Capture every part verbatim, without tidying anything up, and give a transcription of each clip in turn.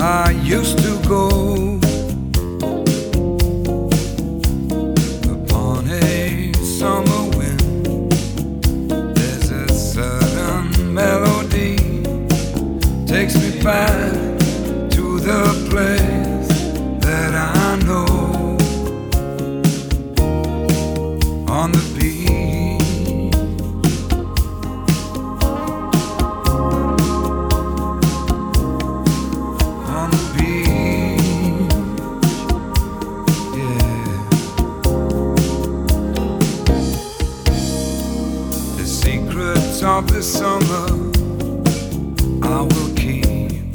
I used to go upon a summer wind. There's a certain melody takes me back to the place that I know, on the beach. On the beach, yeah. The secrets of the summer I will keep.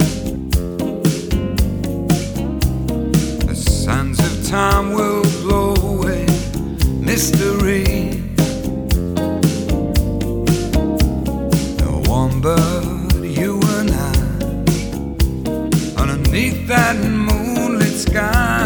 The sands of time will blow away mystery. No one but you and I, underneath that moonlit sky.